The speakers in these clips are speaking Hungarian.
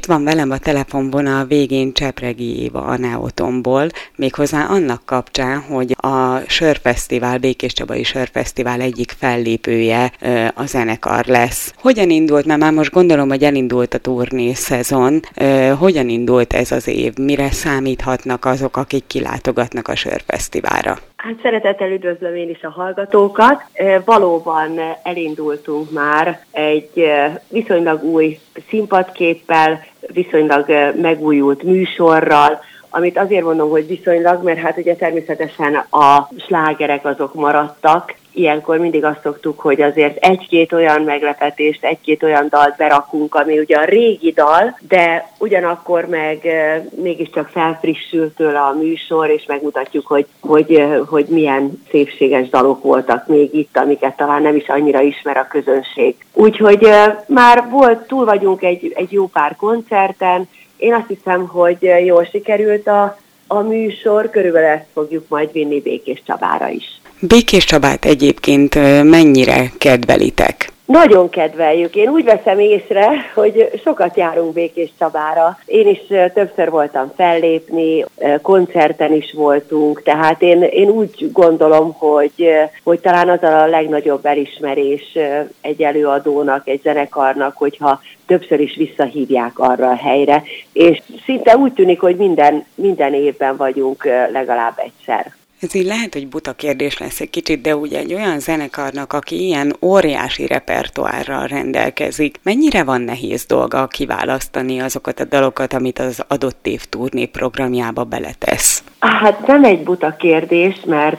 Itt van velem a telefonvonal végén Csepregi Éva a Neotonból, méghozzá annak kapcsán, hogy a Sörfesztivál, Békéscsabai Sörfesztivál egyik fellépője a zenekar lesz. Hogyan indult, mert már most gondolom, hogy elindult a turné szezon, hogyan indult ez az év, mire számíthatnak azok, akik kilátogatnak a Sörfesztiválra? Hát szeretettel üdvözlöm én is a hallgatókat. Valóban elindultunk már egy viszonylag új színpadképpel, viszonylag megújult műsorral, amit azért mondom, hogy viszonylag, mert hát ugye természetesen a slágerek azok maradtak. Ilyenkor mindig azt szoktuk, hogy azért egy-két olyan meglepetést, egy-két olyan dalt berakunk, ami ugye a régi dal, de ugyanakkor meg mégiscsak felfrissül tőle a műsor, és megmutatjuk, hogy milyen szépséges dalok voltak még itt, amiket talán nem is annyira ismer a közönség. Úgyhogy már túl vagyunk egy jó pár koncerten. Én azt hiszem, hogy jól sikerült a műsor, körülbelül ezt fogjuk majd vinni Békéscsabára is. Békéscsabát egyébként mennyire kedvelitek? Nagyon kedveljük. Én úgy veszem észre, hogy sokat járunk Békéscsabára. Én is többször voltam fellépni, koncerten is voltunk, tehát én úgy gondolom, hogy talán az a legnagyobb elismerés egy előadónak, egy zenekarnak, hogyha többször is visszahívják arra a helyre, és szinte úgy tűnik, hogy minden évben vagyunk legalább egyszer. Ez így lehet, hogy buta kérdés lesz egy kicsit, de ugye egy olyan zenekarnak, aki ilyen óriási repertoárral rendelkezik, mennyire van nehéz dolga kiválasztani azokat a dalokat, amit az adott év turné programjába beletesz? Hát nem egy buta kérdés,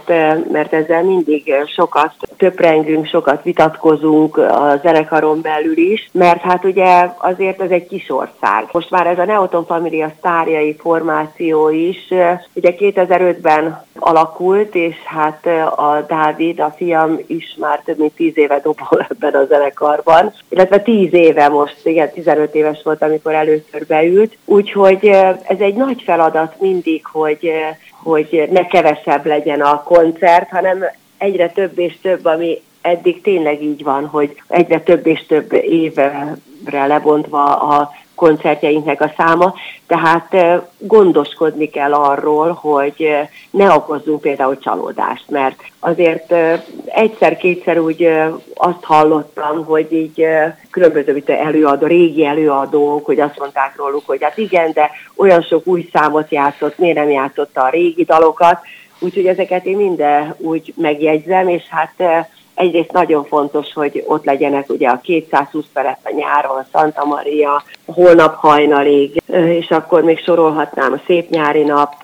mert ezzel mindig sokat töprengünk, sokat vitatkozunk a zenekaron belül is, mert hát ugye azért ez egy kis ország. Most már ez a Neoton Família sztárjai formáció is, ugye 2005-ben alakult, és hát a Dávid, a fiam is már több mint 10 éve dobol ebben a zenekarban, illetve 10 éve most, igen, 15 éves volt, amikor először beült, úgyhogy ez egy nagy feladat mindig, hogy ne kevesebb legyen a koncert, hanem egyre több és több, ami eddig tényleg így van, hogy egyre több és több évre lebontva a koncertjeinknek a száma, tehát gondoskodni kell arról, hogy ne okozzunk például csalódást, mert azért egyszer-kétszer úgy azt hallottam, hogy így különböző régi előadók, hogy azt mondták róluk, hogy hát igen, de olyan sok új számot játszott, miért nem játszotta a régi dalokat, úgyhogy ezeket én minden úgy megjegyzem, és hát egyrészt nagyon fontos, hogy ott legyenek ugye a 220 perec a nyáron, a Santa Maria, a Holnap hajnalig, és akkor még sorolhatnám a Szép nyári nap,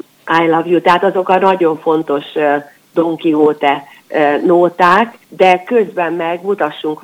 I love you, tehát azok a nagyon fontos Don Quixote nóták, de közben meg mutassunk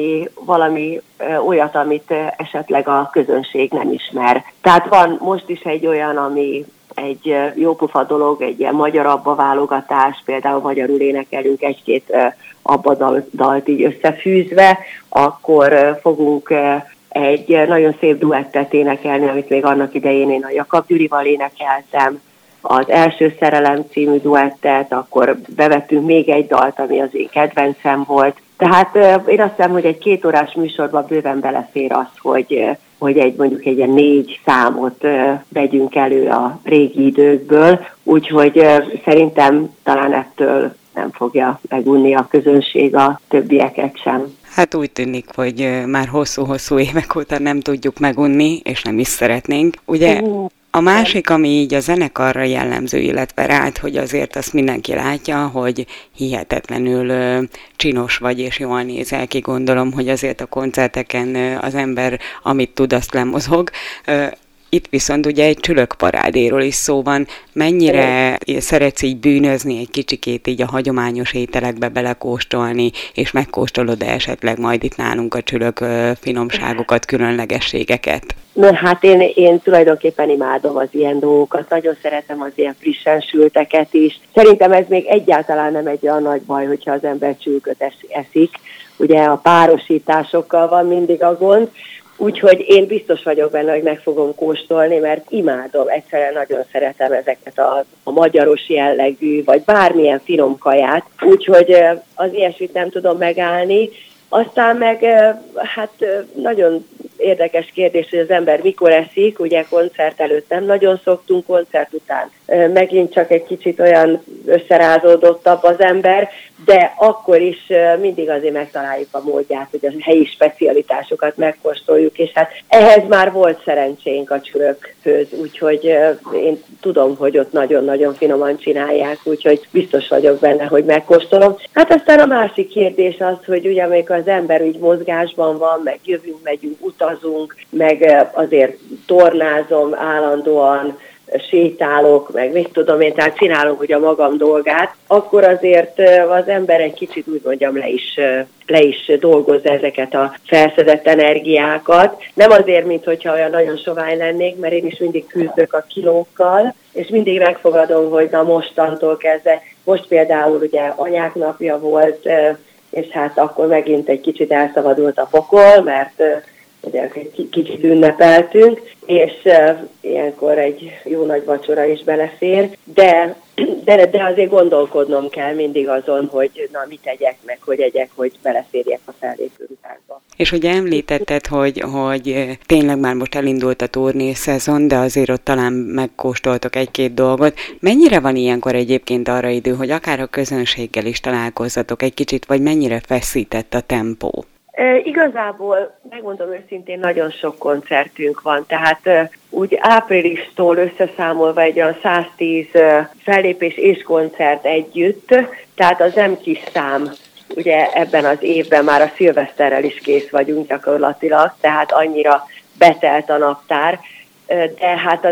valami olyat, amit esetleg a közönség nem ismer. Tehát van most is egy olyan, ami egy jópofa dolog, egy ilyen magyar abba válogatás, például magyarul énekelünk egy-két abba dalt így összefűzve, akkor fogunk egy nagyon szép duettet énekelni, amit még annak idején én a Jakab Gyurival énekeltem, az Első szerelem című duettet, akkor bevettünk még egy dalt, ami az én kedvencem volt. Tehát én azt hiszem, hogy egy 2 órás műsorban bőven belefér az, hogy mondjuk egy ilyen 4 számot vegyünk elő a régi időkből, úgyhogy szerintem talán ettől nem fogja megunni a közönség a többieket sem. Hát úgy tűnik, hogy már hosszú-hosszú évek óta nem tudjuk megunni, és nem is szeretnénk. Ugye a másik, ami így a zenekarra jellemző, illetve rád, hogy azért azt mindenki látja, hogy hihetetlenül csinos vagy, és jól nézel ki, gondolom, hogy azért a koncerteken az ember, amit tud, azt lemozog. Itt viszont ugye egy csülökparádéról is szó van. Mennyire szeretsz így bűnözni egy kicsikét így a hagyományos ételekbe belekóstolni, és megkóstolod esetleg majd itt nálunk a csülök finomságokat, különlegességeket? Na hát én tulajdonképpen imádom az ilyen dolgokat, nagyon szeretem az ilyen frissen sülteket is. Szerintem ez még egyáltalán nem egy olyan nagy baj, hogyha az ember csülköt eszik. Ugye a párosításokkal van mindig a gond, úgyhogy én biztos vagyok benne, hogy meg fogom kóstolni, mert imádom, egyszerűen nagyon szeretem ezeket a magyaros jellegű, vagy bármilyen finom kaját, úgyhogy az ilyesmit nem tudom megállni. Aztán meg hát nagyon érdekes kérdés, hogy az ember mikor eszik, ugye koncert előtt nem nagyon szoktunk, koncert után megint csak egy kicsit olyan összerázódottabb az ember, de akkor is mindig azért megtaláljuk a módját, hogy a helyi specialitásokat megkóstoljuk, és hát ehhez már volt szerencsénk a csürökhöz, úgyhogy én tudom, hogy ott nagyon-nagyon finoman csinálják, úgyhogy biztos vagyok benne, hogy megkóstolom. Hát aztán a másik kérdés az, hogy ugye amikor az ember úgy mozgásban van, meg jövünk, megyünk, utazunk, meg azért tornázom állandóan, sétálok, meg mit tudom én, tehát csinálom ugye a magam dolgát, akkor azért az ember egy kicsit úgy mondjam le is dolgozza ezeket a felszedett energiákat. Nem azért, mint hogyha olyan nagyon sovány lennék, mert én is mindig küzdök a kilókkal, és mindig megfogadom, hogy na mostantól kezdve, most például ugye anyák napja volt, és hát akkor megint egy kicsit elszabadult a pokol, mert ugye egy kicsit ünnepeltünk, és ilyenkor egy jó nagy vacsora is belefér, de azért gondolkodnom kell mindig azon, hogy na mit tegyek meg, hogy egyek, hogy beleférjek a fellépő ruhákba. És ugye említetted, hogy tényleg már most elindult a turné szezon, de azért ott talán megkóstoltok egy-két dolgot. Mennyire van ilyenkor egyébként arra idő, hogy akár a közönséggel is találkozzatok egy kicsit, vagy mennyire feszített a tempó? Igazából, megmondom őszintén, nagyon sok koncertünk van, tehát úgy áprilistól összeszámolva egy olyan 110 fellépés és koncert együtt, tehát az nem kis szám. Ugye ebben az évben már a szilveszterrel is kész vagyunk gyakorlatilag, tehát annyira betelt a naptár, de hát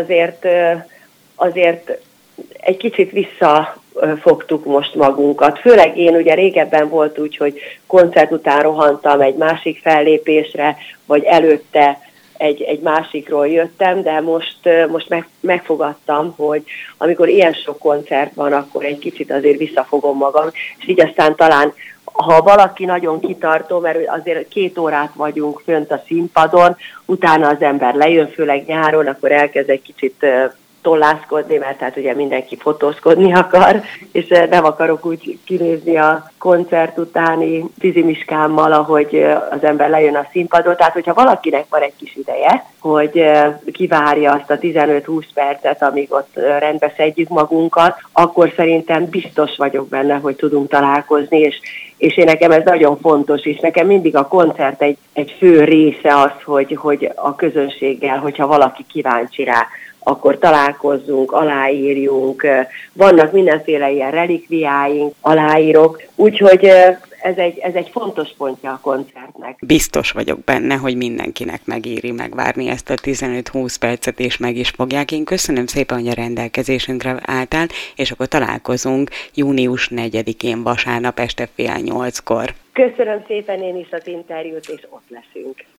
azért egy kicsit visszafogtuk most magunkat. Főleg én ugye régebben volt úgy, hogy koncert után rohantam egy másik fellépésre, vagy előtte egy másikról jöttem, de most megfogadtam, hogy amikor ilyen sok koncert van, akkor egy kicsit azért visszafogom magam, és így aztán talán ha valaki nagyon kitartó, mert azért 2 órát vagyunk fönt a színpadon, utána az ember lejön, főleg nyáron, akkor elkezd egy kicsit tollászkodni, mert hát ugye mindenki fotózkodni akar, és nem akarok úgy kinézni a koncert utáni fizimiskámmal, ahogy az ember lejön a színpadon. Tehát, hogyha valakinek van egy kis ideje, hogy kivárja azt a 15-20 percet, amíg ott rendbe szedjük magunkat, akkor szerintem biztos vagyok benne, hogy tudunk találkozni, és én nekem ez nagyon fontos, és nekem mindig a koncert egy fő része az, hogy a közönséggel, hogyha valaki kíváncsi rá, akkor találkozzunk, aláírjunk, vannak mindenféle ilyen relikviáink, aláírok, úgyhogy ez egy fontos pontja a koncertnek. Biztos vagyok benne, hogy mindenkinek megéri megvárni ezt a 15-20 percet, és meg is fogják. Én köszönöm szépen, hogy a rendelkezésünkre álltál, és akkor találkozunk június 4-én vasárnap este 7:30-kor. Köszönöm szépen én is az interjút, és ott leszünk.